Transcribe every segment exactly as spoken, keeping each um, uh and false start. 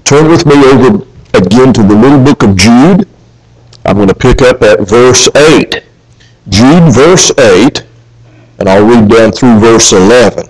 Turn with me over again to the little book of Jude. I'm going to pick up at verse eight. Jude, verse eight, and I'll read down through verse eleven.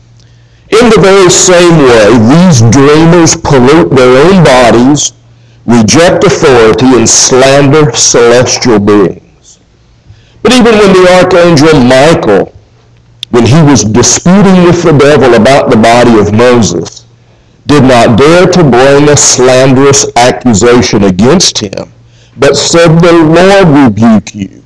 In the very same way, these dreamers pollute their own bodies, reject authority, and slander celestial beings. But even when the archangel Michael, when he was disputing with the devil about the body of Moses, did not dare to bring a slanderous accusation against him, but said, "The Lord rebuke you."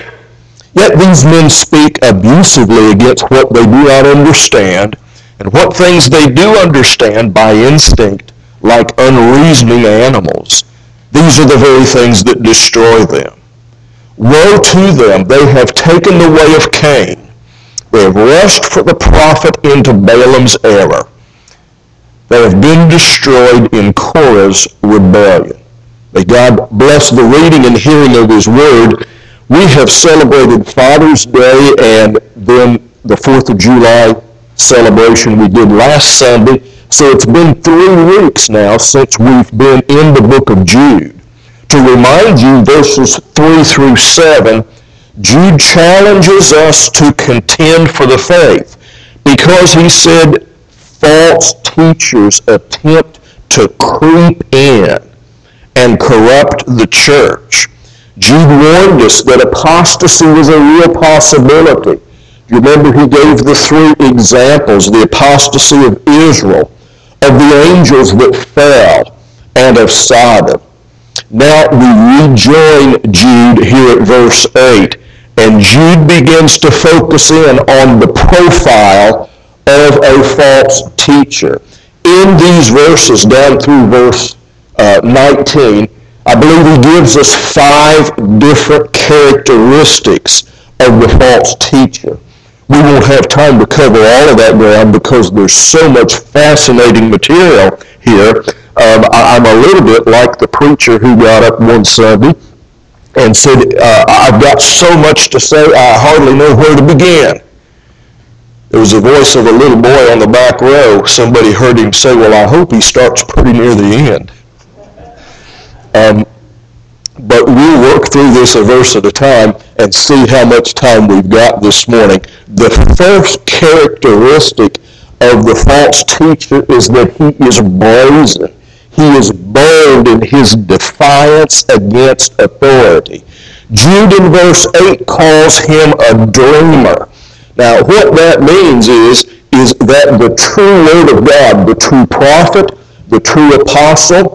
Yet these men speak abusively against what they do not understand, and what things they do understand by instinct, like unreasoning animals. These are the very things that destroy them. Woe to them! They have taken the way of Cain. They have rushed for the prophet into Balaam's error. They have been destroyed in Korah's rebellion. May God bless the reading and hearing of His Word. We have celebrated Father's Day and then the fourth of July celebration we did last Sunday. So it's been three weeks now since we've been in the book of Jude. To remind you, verses three through seven, Jude challenges us to contend for the faith because he said false teachers attempt to creep in and corrupt the church. Jude warned us that apostasy was a real possibility. You remember he gave the three examples, the apostasy of Israel, of the angels that fell, and of Sodom. Now we rejoin Jude here at verse eight, and Jude begins to focus in on the profile of a false teacher. In these verses, down through verse uh, nineteen, I believe he gives us five different characteristics of the false teacher. We won't have time to cover all of that ground because there's so much fascinating material here. Um, I, I'm a little bit like the preacher who got up one Sunday and said, uh, I've got so much to say, I hardly know where to begin. There was a voice of a little boy on the back row. Somebody heard him say, well, I hope he starts pretty near the end. Um, but we'll work through this a verse at a time and see how much time we've got this morning. The first characteristic of the false teacher is that he is brazen. He is bold in his defiance against authority. Jude in verse eight calls him a dreamer. Now what that means is, is that the true word of God, the true prophet, the true apostle,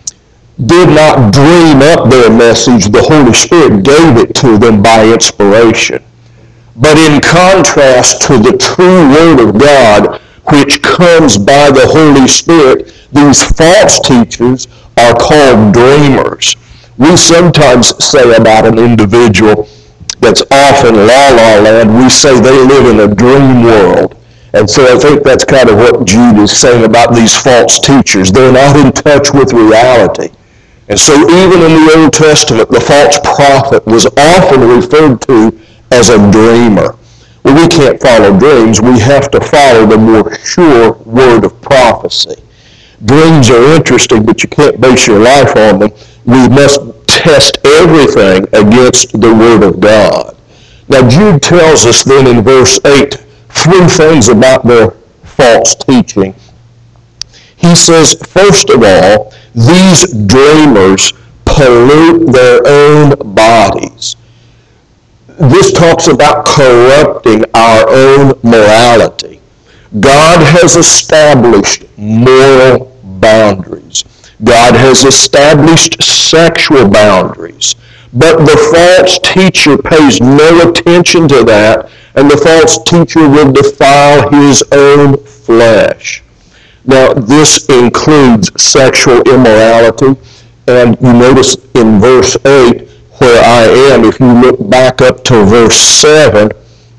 did not dream up their message. The Holy Spirit gave it to them by inspiration. But in contrast to the true Word of God, which comes by the Holy Spirit, these false teachers are called dreamers. We sometimes say about an individual that's off in la-la land, we say they live in a dream world. And so I think that's kind of what Jude is saying about these false teachers. They're not in touch with reality. And so even in the Old Testament, the false prophet was often referred to as a dreamer. Well, we can't follow dreams. We have to follow the more sure word of prophecy. Dreams are interesting, but you can't base your life on them. We must test everything against the Word of God. Now, Jude tells us then in verse eight three things about their false teaching. He says, first of all, these dreamers pollute their own bodies. This talks about corrupting our own morality. God has established moral boundaries. God has established sexual boundaries. But the false teacher pays no attention to that, and the false teacher will defile his own flesh. Now, this includes sexual immorality, and you notice in verse eight where I am, if you look back up to verse seven,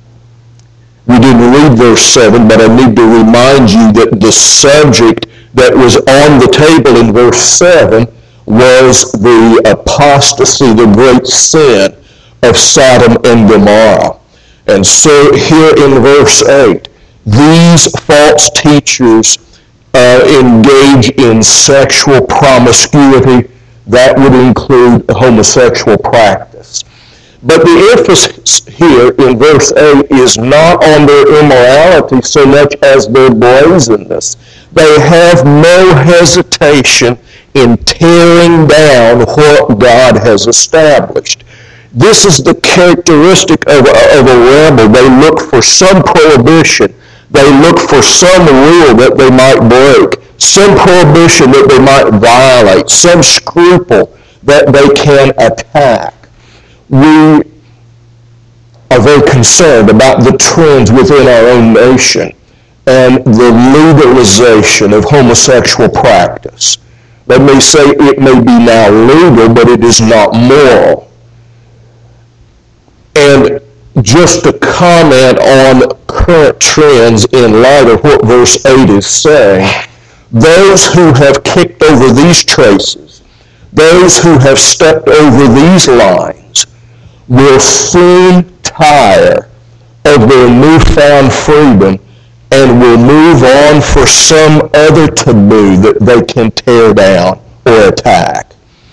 we didn't read verse seven, but I need to remind you that the subject that was on the table in verse seven was the apostasy, the great sin of Sodom and Gomorrah. And so here in verse eight, these false teachers uh, engage in sexual promiscuity. That would include homosexual practice. But the emphasis here in verse eight is not on their immorality so much as their brazenness. They have no hesitation in tearing down what God has established. This is the characteristic of a, of a rebel. They look for some prohibition. They look for some rule that they might break, some prohibition that they might violate, some scruple that they can attack. We are very concerned about the trends within our own nation and the legalization of homosexual practice. Let me say it may be now legal, but it is not moral. And just to comment on current trends in light of what verse eight is saying, those who have kicked over these traces, those who have stepped over these lines, will soon tire of their newfound freedom and will move on for some other taboo that they can tear down or attack.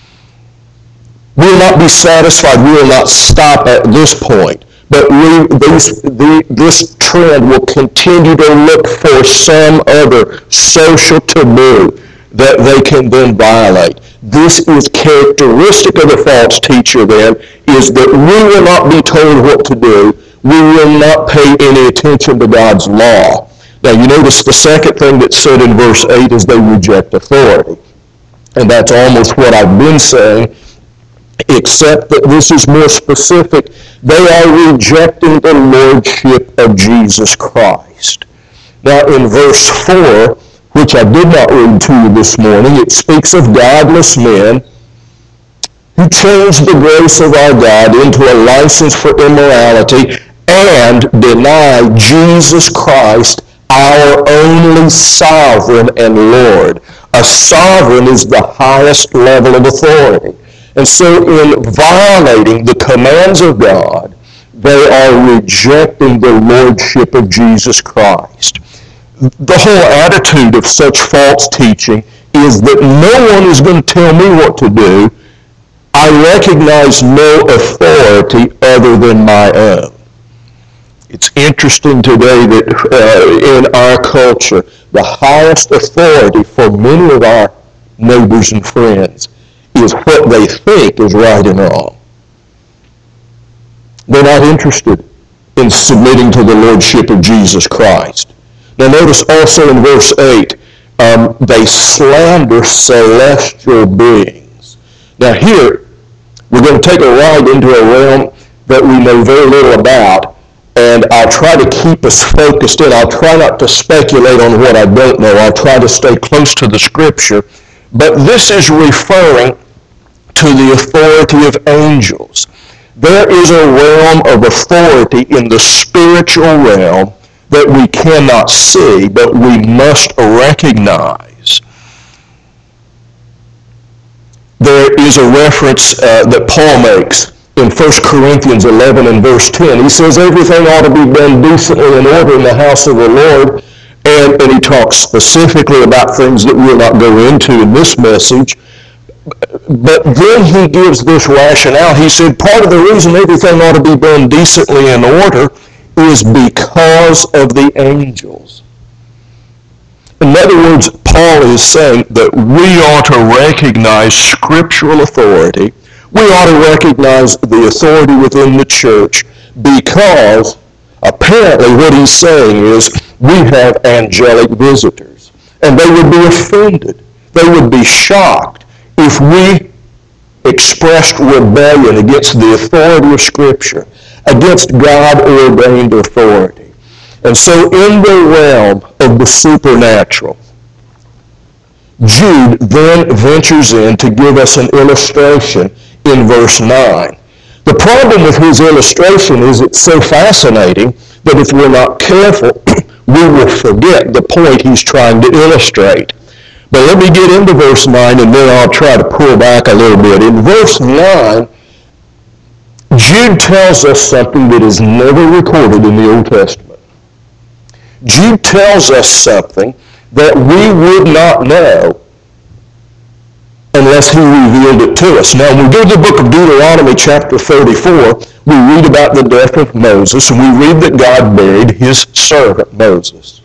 We will not be satisfied. We will not stop at this point. But we, these, the, this trend will continue to look for some other social taboo that they can then violate. This is characteristic of the false teacher then, is that we will not be told what to do. We will not pay any attention to God's law. Now you notice the second thing that's said in verse eight is they reject authority. And that's almost what I've been saying, except that this is more specific. They are rejecting the lordship of Jesus Christ. Now in verse four, which I did not read to you this morning, it speaks of godless men who changed the grace of our God into a license for immorality and deny Jesus Christ, our only sovereign and Lord. A sovereign is the highest level of authority. And so in violating the commands of God, they are rejecting the lordship of Jesus Christ. The whole attitude of such false teaching is that no one is going to tell me what to do. I recognize no authority other than my own. It's interesting today that uh, in our culture, the highest authority for many of our neighbors and friends is what they think is right and wrong. They're not interested in submitting to the lordship of Jesus Christ. Now notice also in verse eight, um, they slander celestial beings. Now here, we're going to take a ride into a realm that we know very little about, and I'll try to keep us focused in. I'll try not to speculate on what I don't know. I'll try to stay close to the Scripture. But this is referring to the authority of angels. There is a realm of authority in the spiritual realm that we cannot see, but we must recognize. There is a reference uh, that Paul makes in First Corinthians eleven and verse ten. He says everything ought to be done decently in order in the house of the Lord, and, and he talks specifically about things that we'll not go into in this message. But then he gives this rationale. He said part of the reason everything ought to be done decently in order is because of the angels. In other words, Paul is saying that we ought to recognize scriptural authority. We ought to recognize the authority within the church because apparently what he's saying is we have angelic visitors. And they would be offended. They would be shocked if we expressed rebellion against the authority of Scripture, against God-ordained authority. And so in the realm of the supernatural, Jude then ventures in to give us an illustration in verse nine. The problem with his illustration is it's so fascinating that if we're not careful, we will forget the point he's trying to illustrate. But let me get into verse nine and then I'll try to pull back a little bit. In verse nine, Jude tells us something that is never recorded in the Old Testament. Jude tells us something that we would not know unless he revealed it to us. Now, when we go to the book of Deuteronomy chapter thirty-four, we read about the death of Moses, and we read that God buried his servant Moses.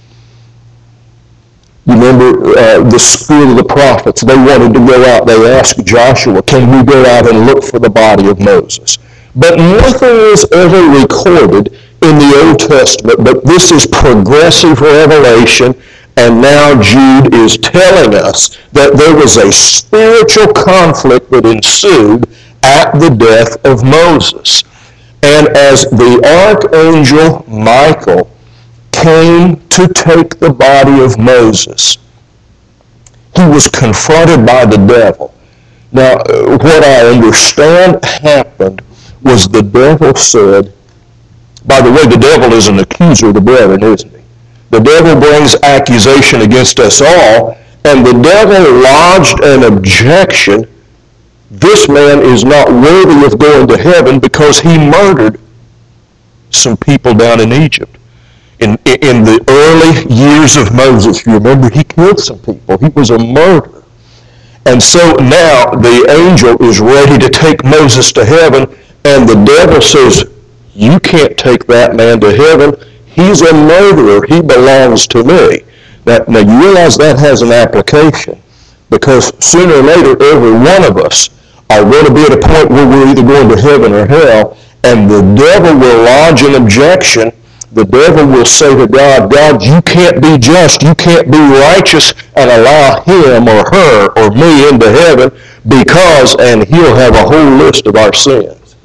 You remember uh, the spirit of the prophets. They wanted to go out. They asked Joshua, can we go out and look for the body of Moses? But nothing is ever recorded in the Old Testament, but this is progressive revelation, and now Jude is telling us that there was a spiritual conflict that ensued at the death of Moses. And as the archangel Michael came to take the body of Moses, he was confronted by the devil. Now, what I understand happened was the devil said, by the way, the devil is an accuser of the brethren, isn't he? The devil brings accusation against us all, and the devil lodged an objection. This man is not worthy of going to heaven because he murdered some people down in Egypt. In, in the early years of Moses, you remember, he killed some people. He was a murderer. And so now the angel is ready to take Moses to heaven, and the devil says, you can't take that man to heaven. He's a murderer. He belongs to me. Now, now you realize that has an application, because sooner or later every one of us are going to be at a point where we're either going to heaven or hell, and the devil will lodge an objection. The devil will say to God, God, you can't be just, you can't be righteous and allow him or her or me into heaven because, and he'll have a whole list of our sins.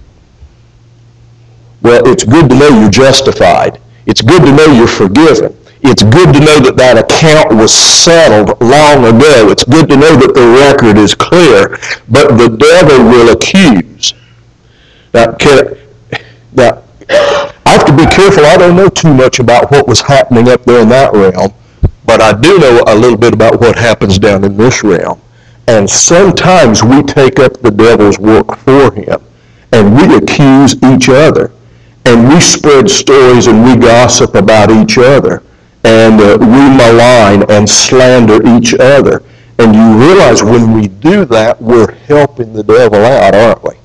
Well, it's good to know you're justified. It's good to know you're forgiven. It's good to know that that account was settled long ago. It's good to know that the record is clear. But the devil will accuse. Now, can, now I have to be careful. I don't know too much about what was happening up there in that realm, but I do know a little bit about what happens down in this realm. And sometimes we take up the devil's work for him, and we accuse each other, and we spread stories and we gossip about each other, and uh, we malign and slander each other. And you realize when we do that, we're helping the devil out, aren't we?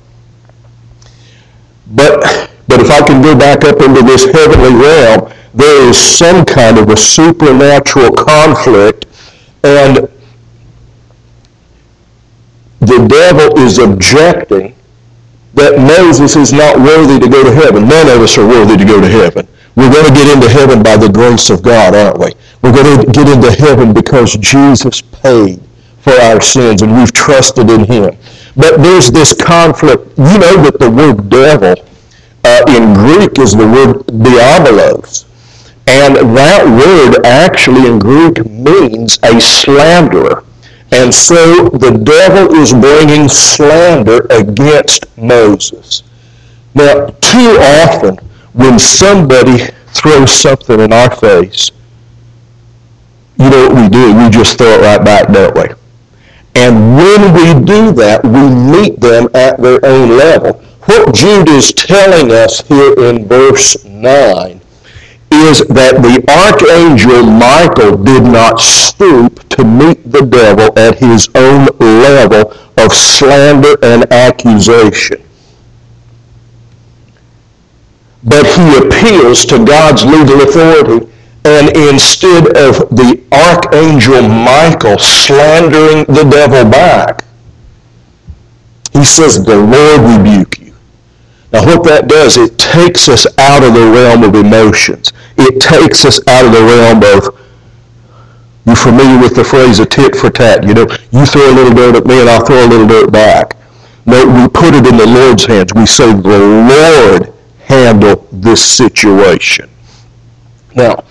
But But if I can go back up into this heavenly realm, there is some kind of a supernatural conflict, and the devil is objecting that Moses is not worthy to go to heaven. None of us are worthy to go to heaven. We're going to get into heaven by the grace of God, aren't we? We're going to get into heaven because Jesus paid for our sins, and we've trusted in him. But there's this conflict. You know that the word devil Uh, in Greek is the word diabolos. And that word actually in Greek means a slanderer. And so the devil is bringing slander against Moses. Now, too often when somebody throws something in our face, you know what we do? We just throw it right back, don't we? And when we do that, we meet them at their own level. What Jude is telling us here in verse nine is that the archangel Michael did not stoop to meet the devil at his own level of slander and accusation. But he appeals to God's legal authority, and instead of the archangel Michael slandering the devil back, he says, the Lord rebuke you. Now what that does, it takes us out of the realm of emotions. It takes us out of the realm of, you're familiar with the phrase a tit for tat. You know, you throw a little dirt at me and I'll throw a little dirt back. No, we put it in the Lord's hands. We say, the Lord handle this situation. Now,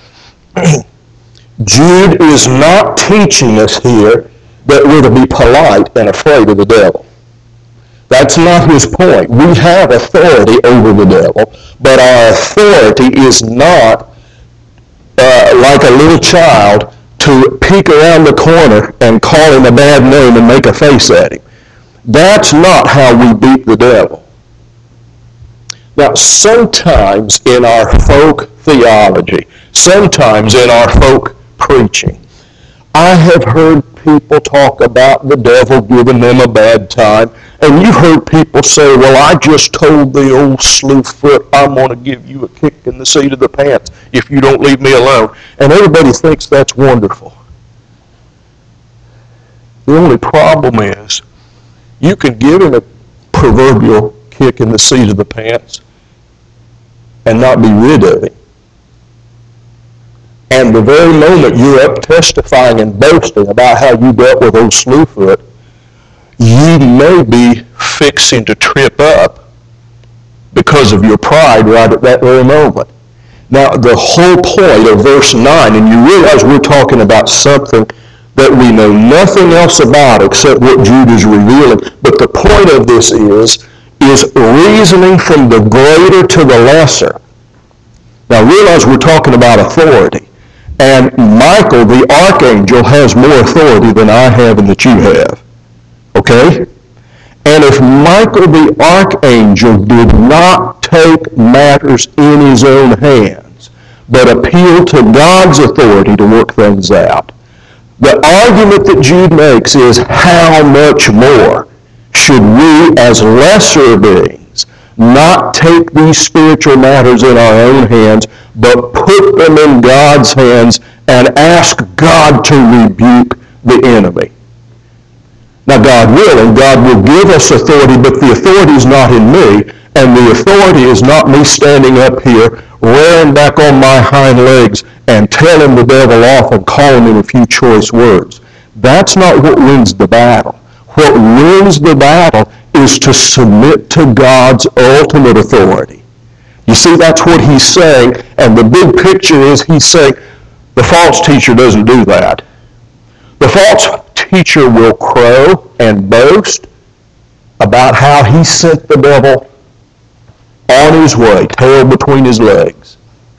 Jude is not teaching us here that we're to be polite and afraid of the devil. That's not his point. We have authority over the devil, but our authority is not uh, like a little child to peek around the corner and call him a bad name and make a face at him. That's not how we beat the devil. Now, sometimes in our folk theology, sometimes in our folk preaching, I have heard people talk about the devil giving them a bad time, and you've heard people say, well, I just told the old slewfoot I'm going to give you a kick in the seat of the pants if you don't leave me alone. And everybody thinks that's wonderful. The only problem is you can give him a proverbial kick in the seat of the pants and not be rid of him. And the very moment you're up testifying and boasting about how you dealt with old Slewfoot, you may be fixing to trip up because of your pride right at that very moment. Now, the whole point of verse nine, and you realize we're talking about something that we know nothing else about except what Jude is revealing, but the point of this is, is reasoning from the greater to the lesser. Now, realize we're talking about authority. And Michael, the archangel, has more authority than I have and that you have. Okay? And if Michael, the archangel, did not take matters in his own hands, but appealed to God's authority to work things out, the argument that Jude makes is how much more should we as lesser beings not take these spiritual matters in our own hands, but put them in God's hands and ask God to rebuke the enemy. Now, God will, and God will give us authority, but the authority is not in me, and the authority is not me standing up here, rearing back on my hind legs and telling the devil off and calling him a few choice words. That's not what wins the battle. What wins the battle is to submit to God's ultimate authority. You see, that's what he's saying, and the big picture is he's saying the false teacher doesn't do that. The false teacher will crow and boast about how he sent the devil on his way, tail between his legs.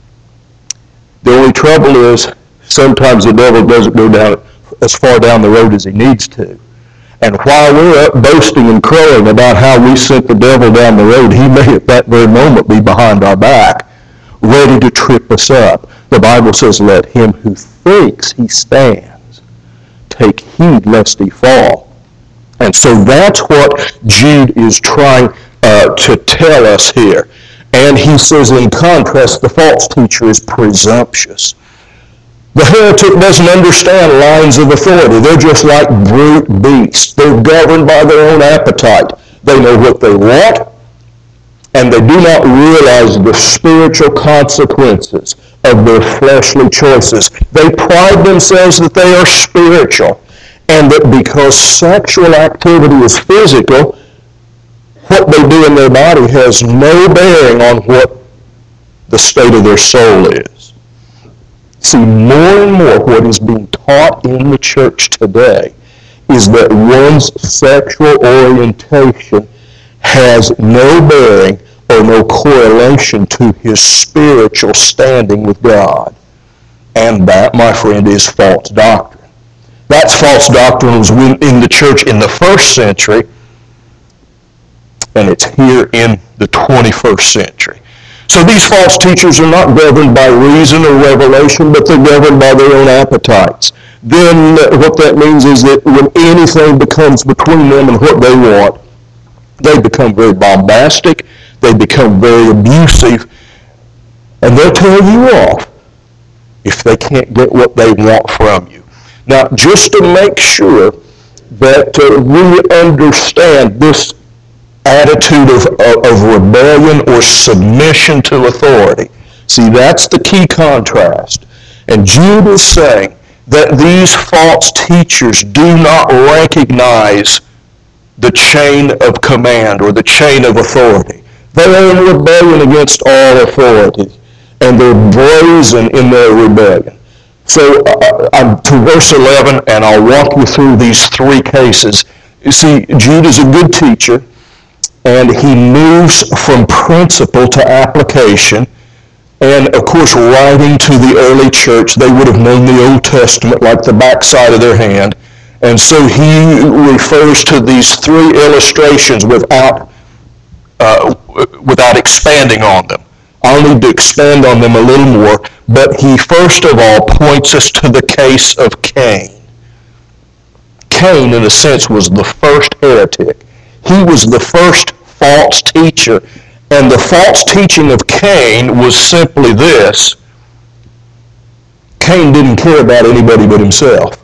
The only trouble is sometimes the devil doesn't go down as far down the road as he needs to. And while we're up boasting and crowing about how we sent the devil down the road, he may at that very moment be behind our back, ready to trip us up. The Bible says, let him who thinks he stands take heed lest he fall. And so that's what Jude is trying uh, to tell us here. And he says, in contrast, the false teacher is presumptuous. The heretic doesn't understand lines of authority. They're just like brute beasts. They're governed by their own appetite. They know what they want, and they do not realize the spiritual consequences of their fleshly choices. They pride themselves that they are spiritual, and that because sexual activity is physical, what they do in their body has no bearing on what the state of their soul is. See, more and more what is being taught in the church today is that one's sexual orientation has no bearing or no correlation to his spiritual standing with God. And that, my friend, is false doctrine. That's false doctrine was in the church in the first century, and it's here in the twenty-first century. So these false teachers are not governed by reason or revelation, but they're governed by their own appetites. Then what that means is that when anything becomes between them and what they want, they become very bombastic, they become very abusive, and they'll tell you off if they can't get what they want from you. Now, just to make sure that uh, we understand this attitude of, of, of rebellion or submission to authority. See, that's the key contrast. And Jude is saying that these false teachers do not recognize the chain of command or the chain of authority. They are in rebellion against all authority, and they're brazen in their rebellion. So uh, I'm to verse eleven, and I'll walk you through these three cases. You see, Jude is a good teacher, and he moves from principle to application. And, of course, writing to the early church, they would have known the Old Testament like the backside of their hand. And so he refers to these three illustrations without, uh, without expanding on them. I'll need to expand on them a little more. But he, first of all, points us to the case of Cain. Cain, in a sense, was the first heretic. He was the first false teacher. And the false teaching of Cain was simply this: Cain didn't care about anybody but himself.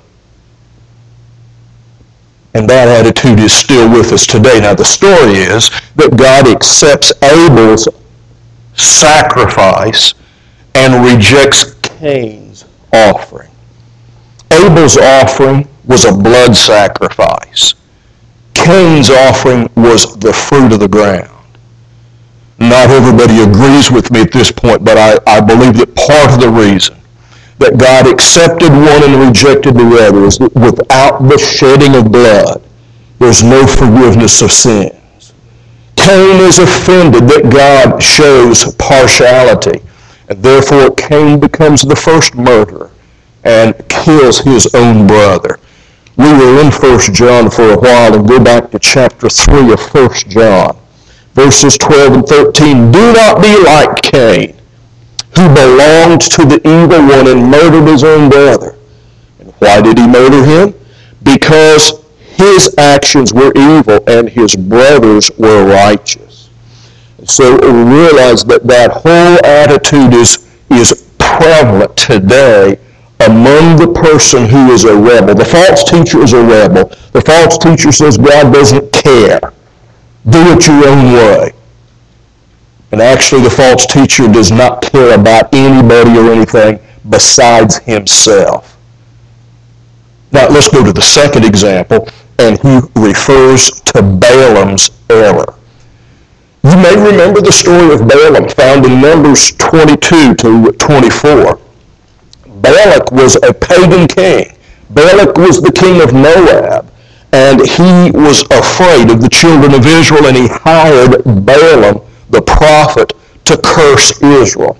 And that attitude is still with us today. Now, the story is that God accepts Abel's sacrifice and rejects Cain's offering. Abel's offering was a blood sacrifice. Cain's offering was the fruit of the ground. Not everybody agrees with me at this point, but I, I believe that part of the reason that God accepted one and rejected the other is that without the shedding of blood, there's no forgiveness of sins. Cain is offended that God shows partiality, and therefore Cain becomes the first murderer and kills his own brother. We were in First John for a while, and go back to chapter three of First John, verses twelve and thirteen. Do not be like Cain, who belonged to the evil one and murdered his own brother. And why did he murder him? Because his actions were evil and his brothers were righteous. So we realize that that whole attitude is, is prevalent today among the person who is a rebel. The false teacher is a rebel. The false teacher says God doesn't care. Do it your own way. And actually the false teacher does not care about anybody or anything besides himself. Now let's go to the second example, and he refers to Balaam's error. You may remember the story of Balaam found in Numbers twenty-two to twenty-four. Balak was a pagan king. Balak was the king of Moab, and he was afraid of the children of Israel, and he hired Balaam, the prophet, to curse Israel.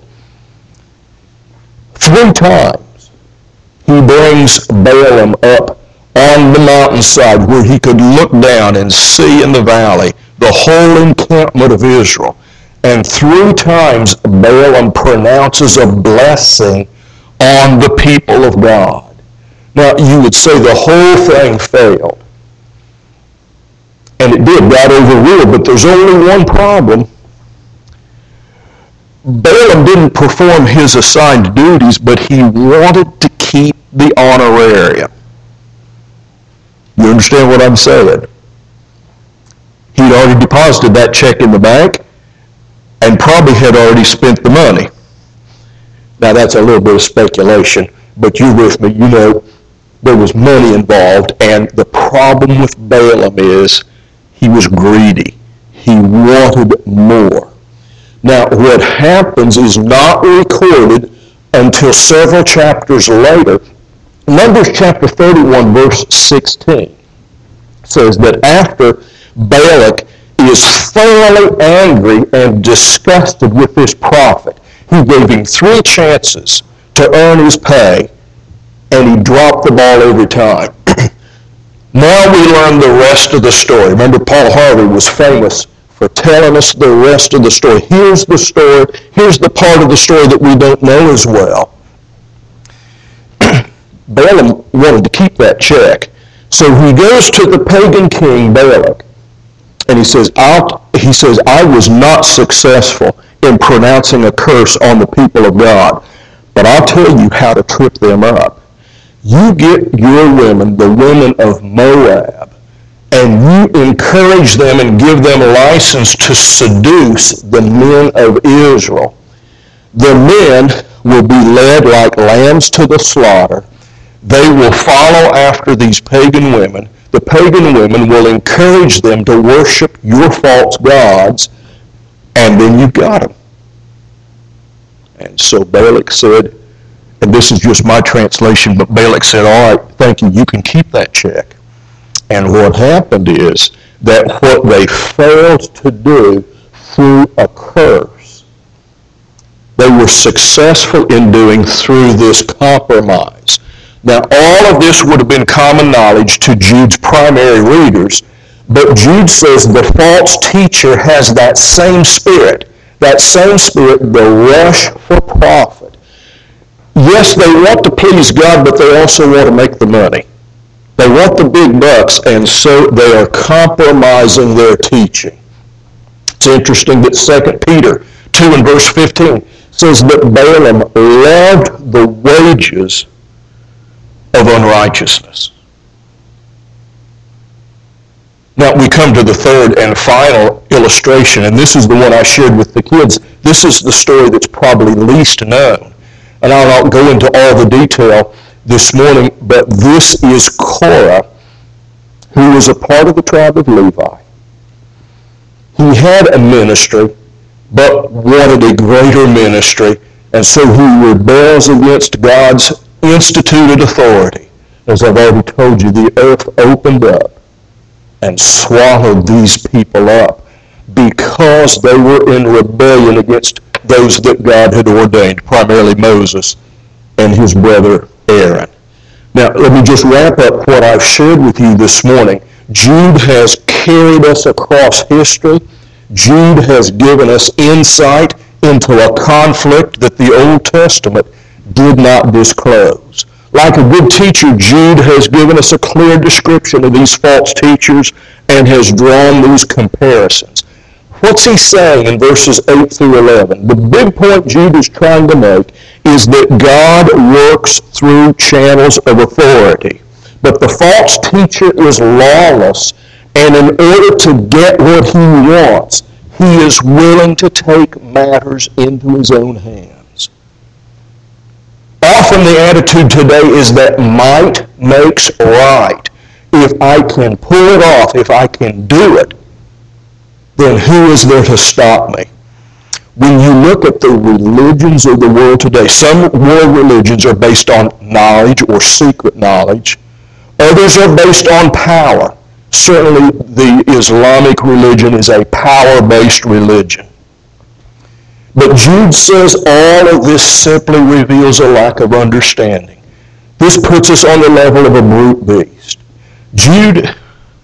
Three times he brings Balaam up on the mountainside where he could look down and see in the valley the whole encampment of Israel. And three times Balaam pronounces a blessing on the people of God. Now, you would say the whole thing failed. And it did. God overruled, but there's only one problem. Balaam didn't perform his assigned duties, but he wanted to keep the honorarium. You understand what I'm saying? He'd already deposited that check in the bank and probably had already spent the money. Now that's a little bit of speculation, but you're with me. You know, there was money involved, and the problem with Balaam is he was greedy. He wanted more. Now, what happens is not recorded until several chapters later. Numbers chapter thirty-one, verse sixteen says that after Balak is thoroughly angry and disgusted with this prophet, he gave him three chances to earn his pay, and he dropped the ball every time. Now we learn the rest of the story. Remember, Paul Harvey was famous for telling us the rest of the story. Here's the story. Here's the part of the story that we don't know as well. Balaam wanted to keep that check. So he goes to the pagan king Balak, and he says, I'll, he says, I was not successful in pronouncing a curse on the people of God, but I'll tell you how to trip them up. You get your women, the women of Moab, and you encourage them and give them license to seduce the men of Israel. The men will be led like lambs to the slaughter. They will follow after these pagan women. The pagan women will encourage them to worship your false gods, and then you've got them. And so Balak said, and this is just my translation, but Balak said, all right, thank you, you can keep that check. And what happened is that what they failed to do through a curse, they were successful in doing through this compromise. Now, all of this would have been common knowledge to Jude's primary readers, but Jude says the false teacher has that same spirit, that same spirit, the rush for profit. Yes, they want to please God, but they also want to make the money. They want the big bucks, and so they are compromising their teaching. It's interesting that Second Peter two and verse fifteen says that Balaam loved the wages of unrighteousness. Now we come to the third and final illustration, and this is the one I shared with the kids. This is the story that's probably least known. And I'll not go into all the detail this morning, but this is Korah, who was a part of the tribe of Levi. He had a ministry, but wanted a greater ministry, and so he rebels against God's instituted authority. As I've already told you, the earth opened up and swallowed these people up because they were in rebellion against those that God had ordained, primarily Moses and his brother Aaron. Now, let me just wrap up what I've shared with you this morning. Jude has carried us across history. Jude has given us insight into a conflict that the Old Testament did not disclose. Like a good teacher, Jude has given us a clear description of these false teachers and has drawn these comparisons. What's he saying in verses eight through eleven? The big point Jude is trying to make is that God works through channels of authority. But the false teacher is lawless, and in order to get what he wants, he is willing to take matters into his own hands. Often the attitude today is that might makes right. If I can pull it off, if I can do it, then who is there to stop me? When you look at the religions of the world today, some world religions are based on knowledge or secret knowledge. Others are based on power. Certainly the Islamic religion is a power-based religion. But Jude says all of this simply reveals a lack of understanding. This puts us on the level of a brute beast. Jude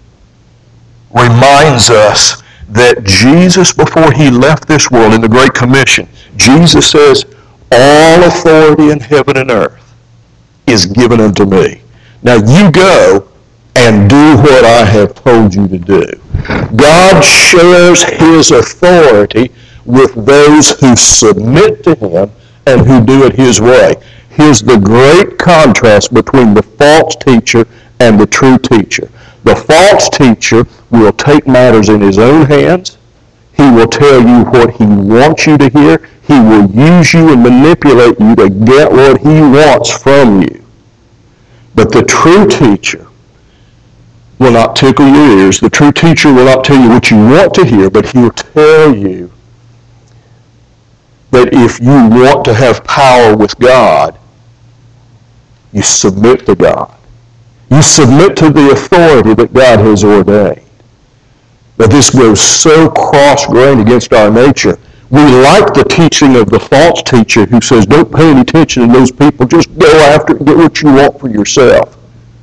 reminds us that Jesus, before he left this world in the Great Commission, Jesus says, all authority in heaven and earth is given unto me. Now you go and do what I have told you to do. God shares his authority with those who submit to him and who do it his way. Here's the great contrast between the false teacher and the true teacher. The false teacher will take matters in his own hands. He will tell you what he wants you to hear. He will use you and manipulate you to get what he wants from you. But the true teacher will not tickle your ears. The true teacher will not tell you what you want to hear, but he'll tell you that if you want to have power with God, you submit to God. You submit to the authority that God has ordained. But this goes so cross-grained against our nature. We like the teaching of the false teacher who says, don't pay any attention to those people, just go after it and get what you want for yourself.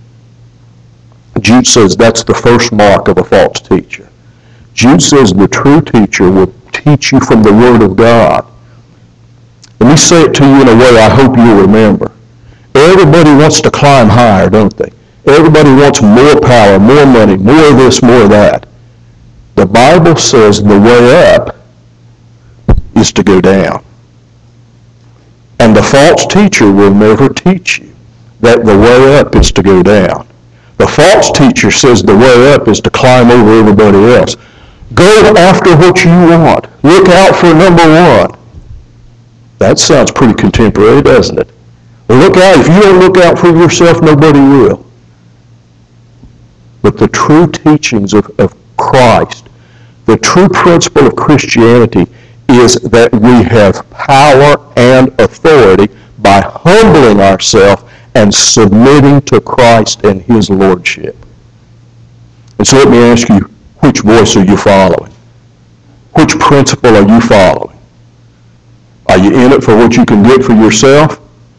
Jude says that's the first mark of a false teacher. Jude says the true teacher will teach you from the Word of God. Let me say it to you in a way I hope you'll remember. Everybody wants to climb higher, don't they? Everybody wants more power, more money, more of this, more of that. The Bible says the way up is to go down. And the false teacher will never teach you that the way up is to go down. The false teacher says the way up is to climb over everybody else. Go after what you want. Look out for number one. That sounds pretty contemporary, doesn't it? Look out. If you don't look out for yourself, nobody will. But the true teachings of, of Christ, the true principle of Christianity is that we have power and authority by humbling ourselves and submitting to Christ and his lordship. And so let me ask you, which voice are you following? Which principle are you following? Are you in it for what you can get for yourself?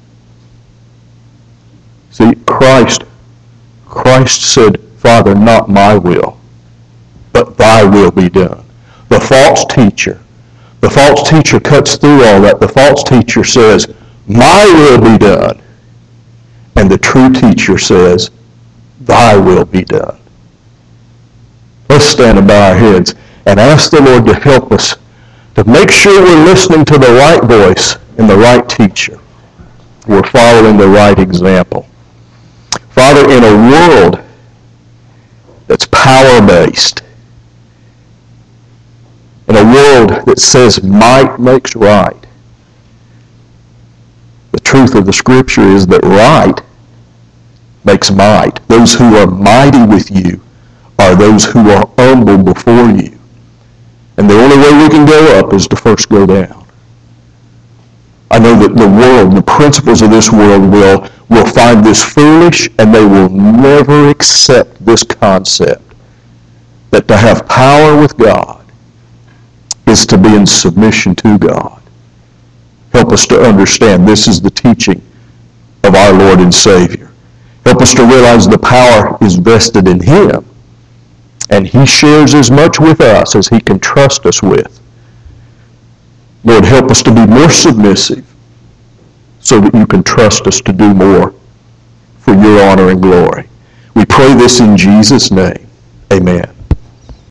See, Christ, Christ said, Father, not my will, but thy will be done. The false teacher, the false teacher cuts through all that. The false teacher says, my will be done. And the true teacher says, thy will be done. Let's stand and bow our heads and ask the Lord to help us to make sure we're listening to the right voice and the right teacher. We're following the right example. Father, in a world that's power-based, in a world that says might makes right, the truth of the Scripture is that right makes might. Those who are mighty with you are those who are humble before you. And the only way we can go up is to first go down. I know that the world, the principles of this world will, will find this foolish, and they will never accept this concept that to have power with God is to be in submission to God. Help us to understand this is the teaching of our Lord and Savior. Help us to realize the power is vested in Him, and He shares as much with us as He can trust us with. Lord, help us to be more submissive so that you can trust us to do more for your honor and glory. We pray this in Jesus' name. Amen.